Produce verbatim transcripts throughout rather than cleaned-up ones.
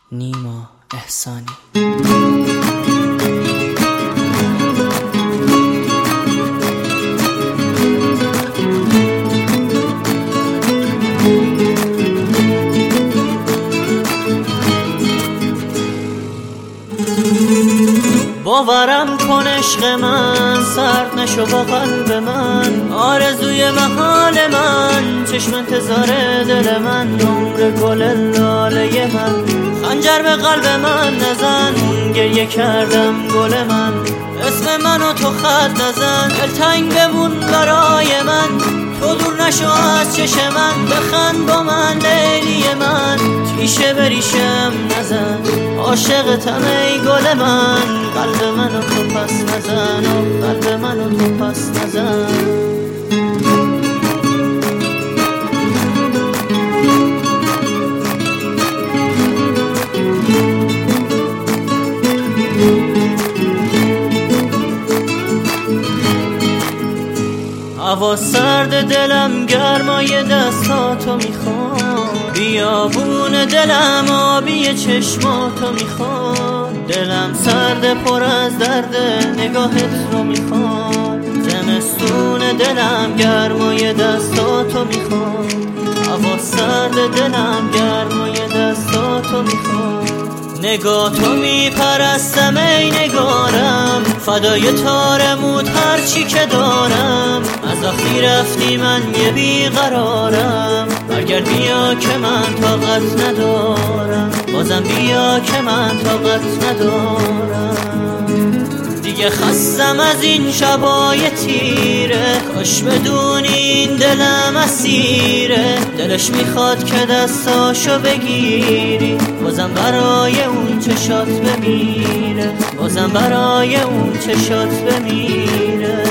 نیما احسانی. باورم کن عشق من سرد نشو با قلب من، آرزوی محال من، چشم انتظار دل من، عمر گل لاله من، خنجر به قلب من نزن، گریه کردم گل من، اسم منو تو خط نزن، دلتنگ بمون برای من، تو دور نشو از چشم من، بخند با من لیلی من، تیشه بریشم نزن، عاشقتم ای گل من، قلب منو تو پس نزن، و قلب منو تو پس نزن. هوا سرد دلم گرمای دستاتو میخواد، بیابون دلم آبی چشماتو میخواد، دلم سرد پر از درد نگاهت رو میخواد، زمستون دلم گرمای دستاتو میخواد، هوا سرد دلم گرمای دستاتو میخواد، نگاه تو میپرستم ای نگارم، فدای تار موت هرچی که دارم، از وقتی رفتی من یه بیقرارم، برگرد بیا که من طاقت ندارم، بازم بیا که من طاقت ندارم، دیگه خستم از این شبای تیره، کاش بدونی این دلم اسیره، دلش میخواد که دستاشو بگیری، بازم برای اون چشات بمیره، بازم برای اون چشات بمیره.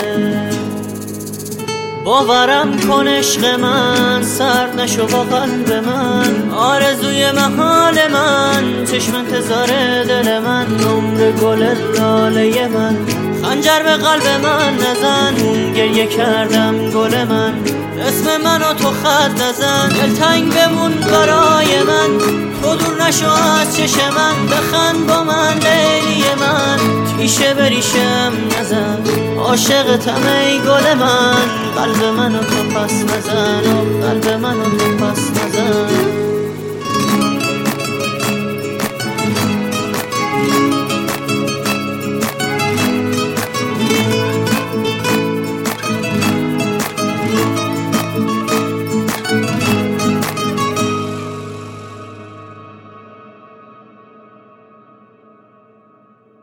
باورم کن عشق من سرد نشو با قلب من، آرزوی محال من، چشم انتظار دل من، عمر گل لاله من، خنجر به قلب من نزن، گریه کردم گل من، اسم منو تو خط نزن، دلتنگ بمون برای من، تو دور نشو از چشم من، بخند با من لیلی من، تیشه بریشم نزن، عاشقتم ای گل من، قلب منو تو پس نزن، و قلب منو تو پس نزن.